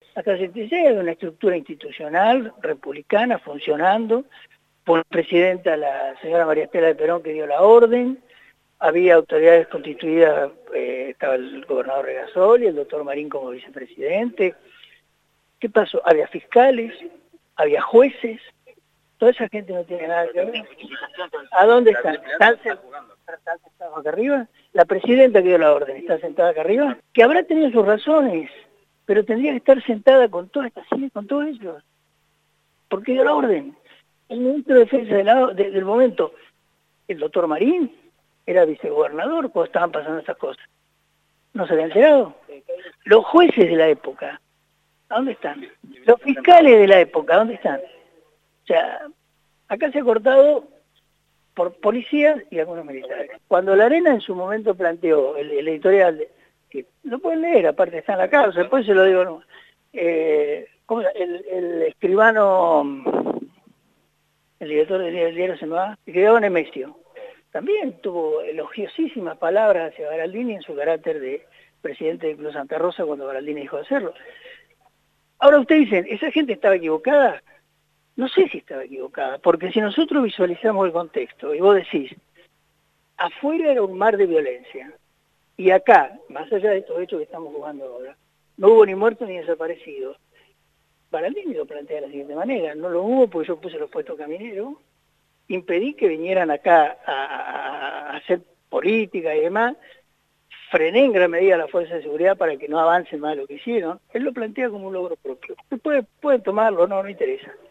Hasta el 76 había una estructura institucional, republicana, funcionando, por presidenta la señora María Estela de Perón que dio la orden, había autoridades constituidas, estaba el gobernador Regasol y el doctor Marín como vicepresidente. ¿Qué pasó? Había fiscales, había jueces, toda esa gente no tiene nada que ver. ¿A dónde están? ¿Están sentados acá arriba? La presidenta que dio la orden, ¿está sentada acá arriba? Que habrá tenido sus razones, pero tendría que estar sentada con toda esta gente, con todos ellos. ¿Por qué dio la orden? El ministro de Defensa del momento, el doctor Marín, era vicegobernador cuando estaban pasando esas cosas. ¿No se había enterado? Los jueces de la época, ¿a dónde están? Los fiscales de la época, ¿a dónde están? O sea, acá se ha cortado por policías y algunos militares. Cuando La Arena en su momento planteó el editorial, que lo pueden leer, aparte está en la causa, después se lo digo, no, el escribano, el director del diario se me va, que quedaba Nemesio, también tuvo elogiosísimas palabras hacia Baraldini en su carácter de presidente de Club Santa Rosa cuando Baraldini dijo de hacerlo. Ahora ustedes dicen, ¿esa gente estaba equivocada? No sé si estaba equivocada, porque si nosotros visualizamos el contexto y vos decís, afuera era un mar de violencia, y acá, más allá de estos hechos que estamos jugando ahora, no hubo ni muertos ni desaparecidos. Baraldini lo plantea de la siguiente manera, no lo hubo porque yo puse los puestos camineros, impedí que vinieran acá a hacer política y demás, frené en gran medida a la fuerza de seguridad para que no avancen más lo que hicieron. Él lo plantea como un logro propio. Pueden tomarlo, no interesa.